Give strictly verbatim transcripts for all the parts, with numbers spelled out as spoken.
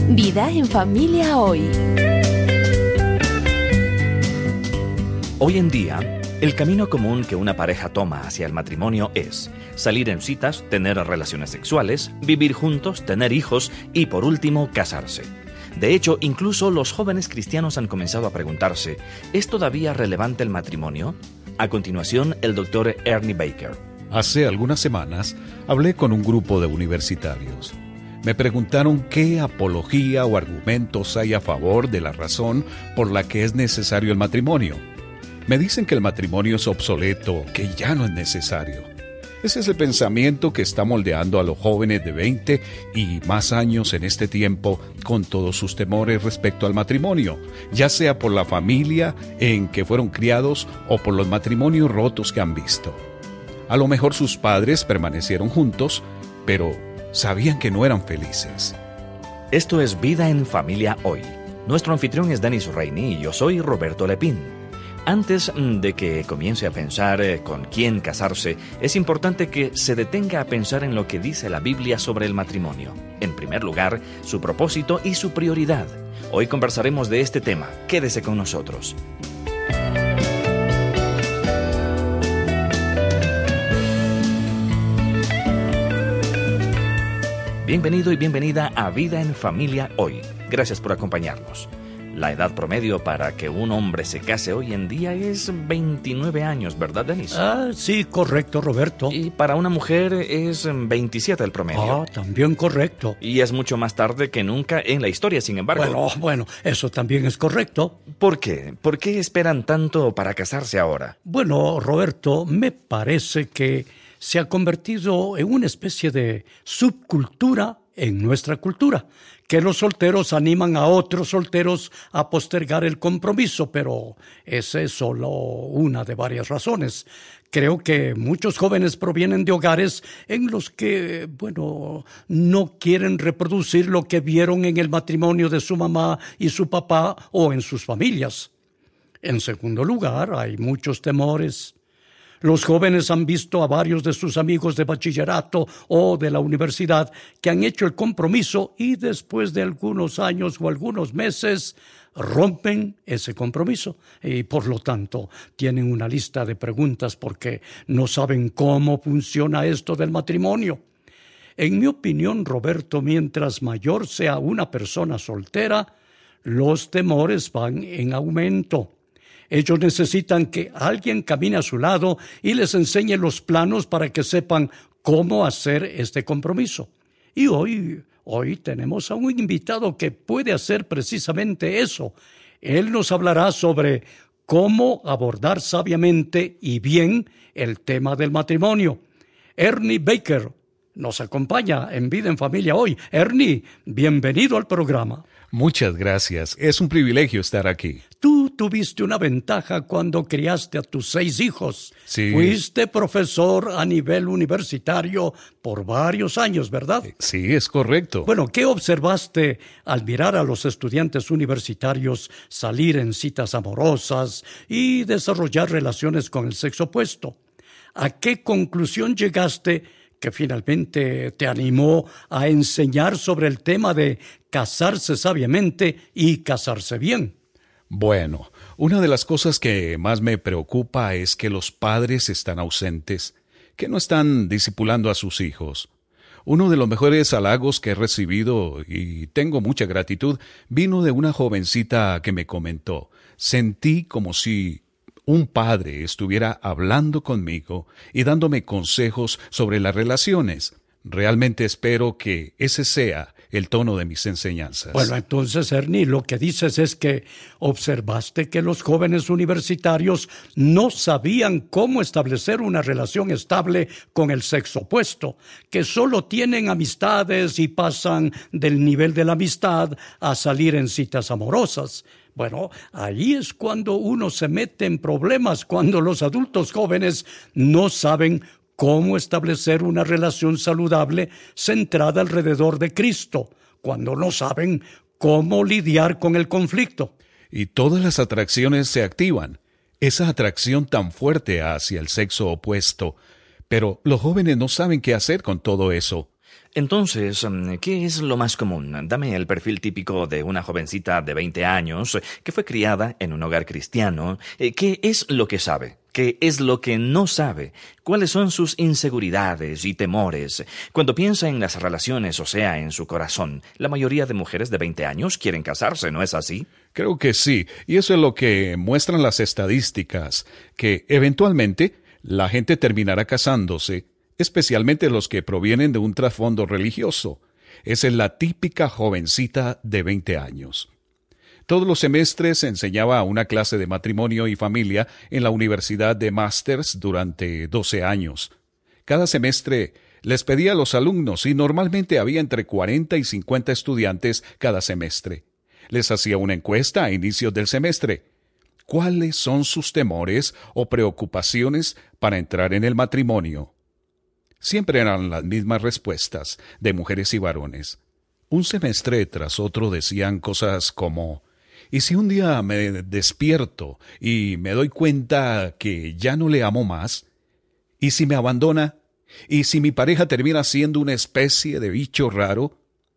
Vida en familia hoy. Hoy en día, el camino común que una pareja toma hacia el matrimonio es salir en citas, tener relaciones sexuales, vivir juntos, tener hijos y, por último, casarse. De hecho, incluso los jóvenes cristianos han comenzado a preguntarse, ¿es todavía relevante el matrimonio? A continuación, el doctor Ernie Baker. Hace algunas semanas hablé con un grupo de universitarios. Me preguntaron qué apología o argumentos hay a favor de la razón por la que es necesario el matrimonio. Me dicen que el matrimonio es obsoleto, que ya no es necesario. Ese es el pensamiento que está moldeando a los jóvenes de veinte y más años en este tiempo, con todos sus temores respecto al matrimonio, ya sea por la familia en que fueron criados o por los matrimonios rotos que han visto. A lo mejor sus padres permanecieron juntos, pero sabían que no eran felices. Esto es Vida en Familia Hoy. Nuestro anfitrión es Dennis Rainey y yo soy Roberto Lepín. Antes de que comience a pensar con quién casarse, es importante que se detenga a pensar en lo que dice la Biblia sobre el matrimonio. En primer lugar, su propósito y su prioridad. Hoy conversaremos de este tema. Quédese con nosotros. Bienvenido y bienvenida a Vida en Familia Hoy. Gracias por acompañarnos. La edad promedio para que un hombre se case hoy en día es veintinueve años, ¿verdad, Denis? Ah, sí, correcto, Roberto. Y para una mujer es veintisiete el promedio. Ah, también correcto. Y es mucho más tarde que nunca en la historia, sin embargo. Bueno, bueno, eso también es correcto. ¿Por qué? ¿Por qué esperan tanto para casarse ahora? Bueno, Roberto, me parece que se ha convertido en una especie de subcultura en nuestra cultura, que los solteros animan a otros solteros a postergar el compromiso, pero esa es solo una de varias razones. Creo que muchos jóvenes provienen de hogares en los que, bueno, no quieren reproducir lo que vieron en el matrimonio de su mamá y su papá o en sus familias. En segundo lugar, hay muchos temores. Los jóvenes han visto a varios de sus amigos de bachillerato o de la universidad que han hecho el compromiso y después de algunos años o algunos meses rompen ese compromiso y por lo tanto tienen una lista de preguntas porque no saben cómo funciona esto del matrimonio. En mi opinión, Roberto, mientras mayor sea una persona soltera, los temores van en aumento. Ellos necesitan que alguien camine a su lado y les enseñe los planos para que sepan cómo hacer este compromiso. Y hoy, hoy tenemos a un invitado que puede hacer precisamente eso. Él nos hablará sobre cómo abordar sabiamente y bien el tema del matrimonio. Ernie Baker nos acompaña en Vida en Familia hoy. Ernie, bienvenido al programa. Muchas gracias. Es un privilegio estar aquí. Tú tuviste una ventaja cuando criaste a tus seis hijos. Sí. Fuiste profesor a nivel universitario por varios años, ¿verdad? Sí, es correcto. Bueno, ¿qué observaste al mirar a los estudiantes universitarios salir en citas amorosas y desarrollar relaciones con el sexo opuesto? ¿A qué conclusión llegaste que finalmente te animó a enseñar sobre el tema de casarse sabiamente y casarse bien? Bueno, una de las cosas que más me preocupa es que los padres están ausentes, que no están discipulando a sus hijos. Uno de los mejores halagos que he recibido, y tengo mucha gratitud, vino de una jovencita que me comentó: sentí como si un padre estuviera hablando conmigo y dándome consejos sobre las relaciones. Realmente espero que ese sea el tono de mis enseñanzas. Bueno, entonces, Ernie, lo que dices es que observaste que los jóvenes universitarios no sabían cómo establecer una relación estable con el sexo opuesto, que solo tienen amistades y pasan del nivel de la amistad a salir en citas amorosas. Bueno, ahí es cuando uno se mete en problemas, cuando los adultos jóvenes no saben cómo establecer una relación saludable centrada alrededor de Cristo, cuando no saben cómo lidiar con el conflicto. Y todas las atracciones se activan, esa atracción tan fuerte hacia el sexo opuesto, pero los jóvenes no saben qué hacer con todo eso. Entonces, ¿qué es lo más común? Dame el perfil típico de una jovencita de veinte años que fue criada en un hogar cristiano. ¿Qué es lo que sabe? ¿Qué es lo que no sabe? ¿Cuáles son sus inseguridades y temores? Cuando piensa en las relaciones, o sea, en su corazón, la mayoría de mujeres de veinte años quieren casarse, ¿no es así? Creo que sí, y eso es lo que muestran las estadísticas, que eventualmente la gente terminará casándose, especialmente los que provienen de un trasfondo religioso. Esa es la típica jovencita de veinte años. Todos los semestres enseñaba una clase de matrimonio y familia en la Universidad de Masters durante doce años. Cada semestre les pedía a los alumnos y normalmente había entre cuarenta y cincuenta estudiantes cada semestre. Les hacía una encuesta a inicios del semestre. ¿Cuáles son sus temores o preocupaciones para entrar en el matrimonio? Siempre eran las mismas respuestas de mujeres y varones. Un semestre tras otro decían cosas como: ¿y si un día me despierto y me doy cuenta que ya no le amo más? ¿Y si me abandona? ¿Y si mi pareja termina siendo una especie de bicho raro?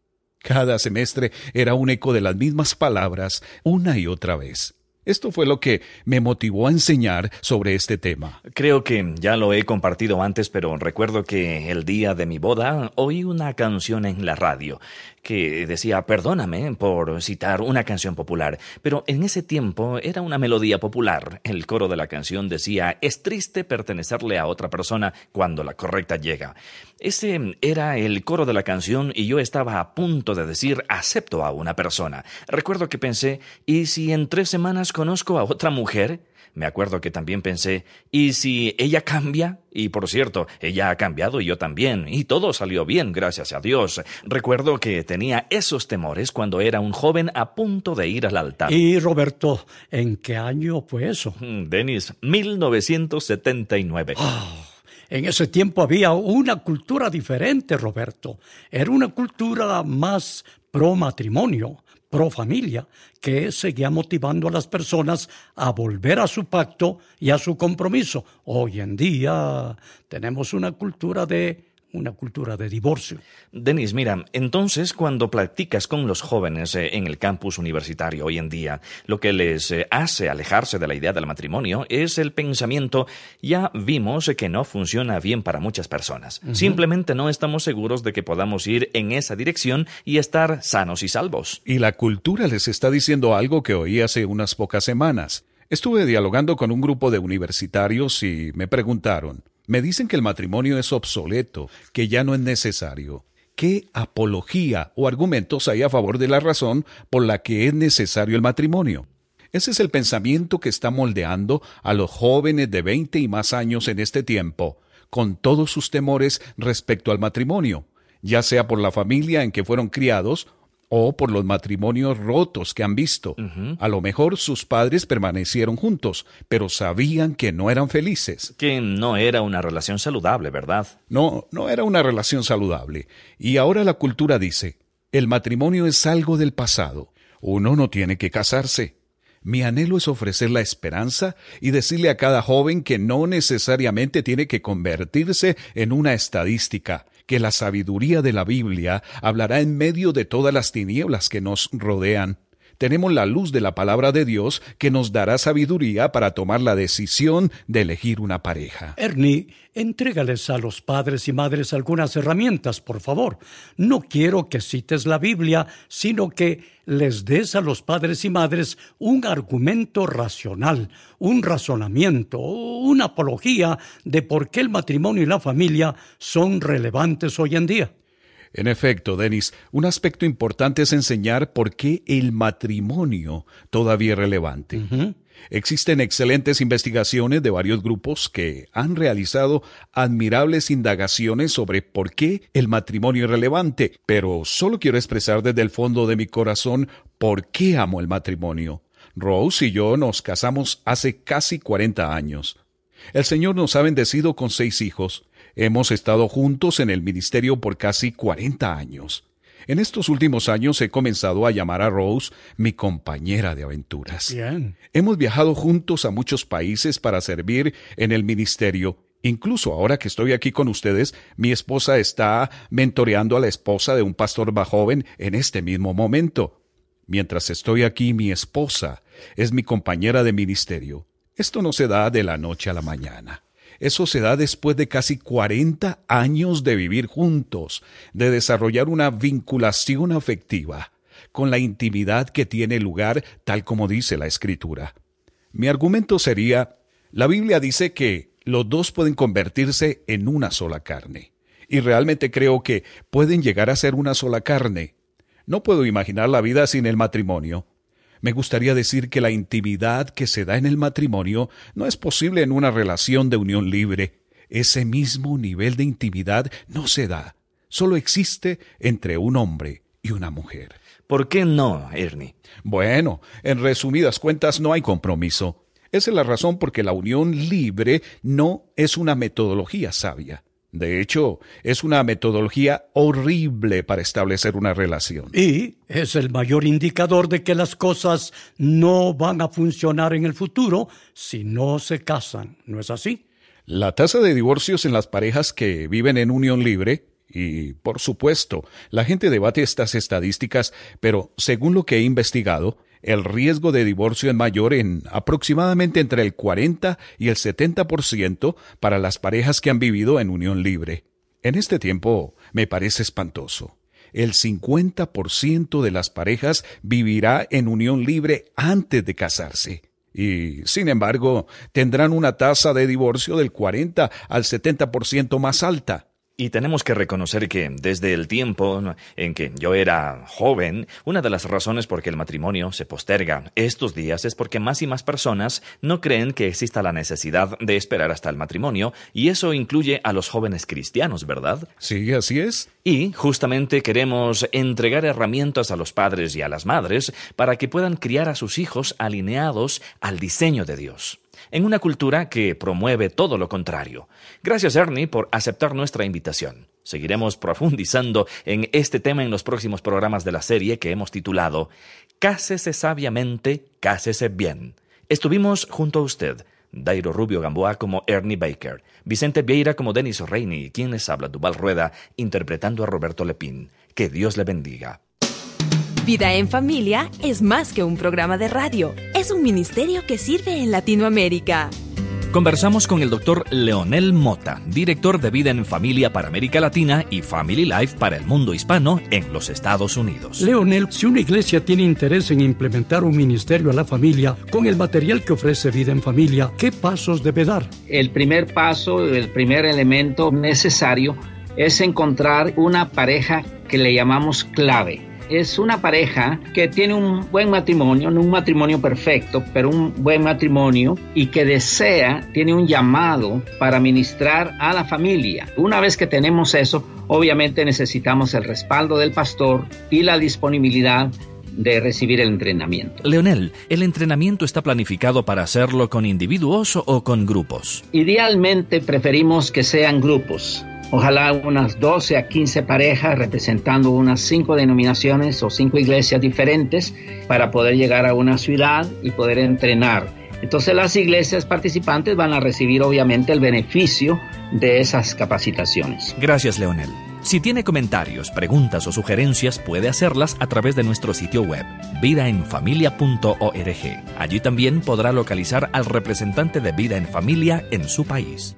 Cada semestre era un eco de las mismas palabras una y otra vez. Esto fue lo que me motivó a enseñar sobre este tema. Creo que ya lo he compartido antes, pero recuerdo que el día de mi boda oí una canción en la radio que decía, perdóname por citar una canción popular, pero en ese tiempo era una melodía popular. El coro de la canción decía, es triste pertenecerle a otra persona cuando la correcta llega. Ese era el coro de la canción y yo estaba a punto de decir, acepto a una persona. Recuerdo que pensé, ¿y si en tres semanas conozco a otra mujer? Me acuerdo que también pensé, ¿y si ella cambia? Y por cierto, ella ha cambiado y yo también, y todo salió bien, gracias a Dios. Recuerdo que tenía esos temores cuando era un joven a punto de ir al altar. Y Roberto, ¿en qué año fue eso? Denis, mil novecientos setenta y nueve. Oh, en ese tiempo había una cultura diferente, Roberto. Era una cultura más pro matrimonio, pro familia, que seguía motivando a las personas a volver a su pacto y a su compromiso. Hoy en día tenemos una cultura de una cultura de divorcio. Denis, mira, entonces cuando platicas con los jóvenes eh, en el campus universitario hoy en día, lo que les eh, hace alejarse de la idea del matrimonio es el pensamiento, ya vimos eh, que no funciona bien para muchas personas. Uh-huh. Simplemente no estamos seguros de que podamos ir en esa dirección y estar sanos y salvos. Y la cultura les está diciendo algo que oí hace unas pocas semanas. Estuve dialogando con un grupo de universitarios y me preguntaron, me dicen que el matrimonio es obsoleto, que ya no es necesario. ¿Qué apología o argumentos hay a favor de la razón por la que es necesario el matrimonio? Ese es el pensamiento que está moldeando a los jóvenes de veinte y más años en este tiempo, con todos sus temores respecto al matrimonio, ya sea por la familia en que fueron criados o por los matrimonios rotos que han visto. Uh-huh. A lo mejor sus padres permanecieron juntos, pero sabían que no eran felices. Que no era una relación saludable, ¿verdad? No, no era una relación saludable. Y ahora la cultura dice, el matrimonio es algo del pasado. Uno no tiene que casarse. Mi anhelo es ofrecer la esperanza y decirle a cada joven que no necesariamente tiene que convertirse en una estadística, que la sabiduría de la Biblia hablará en medio de todas las tinieblas que nos rodean. Tenemos la luz de la palabra de Dios que nos dará sabiduría para tomar la decisión de elegir una pareja. Ernie, entrégales a los padres y madres algunas herramientas, por favor. No quiero que cites la Biblia, sino que les des a los padres y madres un argumento racional, un razonamiento, una apología de por qué el matrimonio y la familia son relevantes hoy en día. En efecto, Denis, un aspecto importante es enseñar por qué el matrimonio todavía es relevante. Uh-huh. Existen excelentes investigaciones de varios grupos que han realizado admirables indagaciones sobre por qué el matrimonio es relevante, pero solo quiero expresar desde el fondo de mi corazón por qué amo el matrimonio. Rose y yo nos casamos hace casi cuarenta años. El Señor nos ha bendecido con seis hijos. Hemos estado juntos en el ministerio por casi cuarenta años. En estos últimos años he comenzado a llamar a Rose mi compañera de aventuras. Bien. Hemos viajado juntos a muchos países para servir en el ministerio Incluso ahora que estoy aquí con ustedes, mi esposa está mentoreando a la esposa de un pastor más joven en este mismo momento. Mientras estoy aquí, mi esposa es mi compañera de ministerio. Esto no se da de la noche a la mañana. Eso se da después de casi cuarenta años de vivir juntos, de desarrollar una vinculación afectiva, con la intimidad que tiene lugar tal como dice la Escritura. Mi argumento sería, la Biblia dice que los dos pueden convertirse en una sola carne, y realmente creo que pueden llegar a ser una sola carne. No puedo imaginar la vida sin el matrimonio. Me gustaría decir que la intimidad que se da en el matrimonio no es posible en una relación de unión libre. Ese mismo nivel de intimidad no se da. Solo existe entre un hombre y una mujer. ¿Por qué no, Ernie? Bueno, en resumidas cuentas no hay compromiso. Esa es la razón por que la unión libre no es una metodología sabia. De hecho, es una metodología horrible para establecer una relación. Y es el mayor indicador de que las cosas no van a funcionar en el futuro si no se casan, ¿no es así? La tasa de divorcios en las parejas que viven en unión libre, y por supuesto, la gente debate estas estadísticas, pero según lo que he investigado, el riesgo de divorcio es mayor en aproximadamente entre el cuarenta y el setenta por ciento para las parejas que han vivido en unión libre. En este tiempo me parece espantoso. El cincuenta por ciento de las parejas vivirá en unión libre antes de casarse. Y, sin embargo, tendrán una tasa de divorcio del cuarenta al setenta por ciento más alta. Y tenemos que reconocer que desde el tiempo en que yo era joven, una de las razones por que el matrimonio se posterga estos días es porque más y más personas no creen que exista la necesidad de esperar hasta el matrimonio, y eso incluye a los jóvenes cristianos, ¿verdad? Sí, así es. Y justamente queremos entregar herramientas a los padres y a las madres para que puedan criar a sus hijos alineados al diseño de Dios, en una cultura que promueve todo lo contrario. Gracias, Ernie, por aceptar nuestra invitación. Seguiremos profundizando en este tema en los próximos programas de la serie que hemos titulado Cásese sabiamente, cásese bien. Estuvimos junto a usted, Dairo Rubio Gamboa como Ernie Baker, Vicente Vieira como Denis Reini y quien les habla, Duval Rueda, interpretando a Roberto Lepín. Que Dios le bendiga. Vida en Familia es más que un programa de radio, es un ministerio que sirve en Latinoamérica. Conversamos con el doctor Leonel Mota, director de Vida en Familia para América Latina y Family Life para el mundo hispano en los Estados Unidos. Leonel, si una iglesia tiene interés en implementar un ministerio a la familia con el material que ofrece Vida en Familia, ¿qué pasos debe dar? El primer paso, el primer elemento necesario es encontrar una pareja que le llamamos clave. Es una pareja que tiene un buen matrimonio, no un matrimonio perfecto, pero un buen matrimonio y que desea, tiene un llamado para ministrar a la familia. Una vez que tenemos eso, obviamente necesitamos el respaldo del pastor y la disponibilidad de recibir el entrenamiento. Leonel, ¿el entrenamiento está planificado para hacerlo con individuos o con grupos? Idealmente preferimos que sean grupos. Ojalá unas doce a quince parejas representando unas cinco denominaciones o cinco iglesias diferentes para poder llegar a una ciudad y poder entrenar. Entonces las iglesias participantes van a recibir obviamente el beneficio de esas capacitaciones. Gracias, Leonel. Si tiene comentarios, preguntas o sugerencias, puede hacerlas a través de nuestro sitio web, vida en familia punto org. Allí también podrá localizar al representante de Vida en Familia en su país.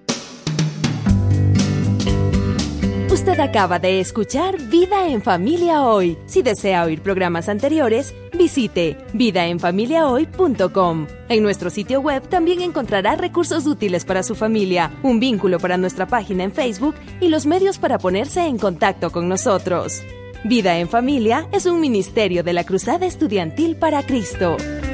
Usted acaba de escuchar Vida en Familia Hoy. Si desea oír programas anteriores, visite vida en familia hoy punto com. En nuestro sitio web también encontrará recursos útiles para su familia, un vínculo para nuestra página en Facebook y los medios para ponerse en contacto con nosotros. Vida en Familia es un ministerio de la Cruzada Estudiantil para Cristo.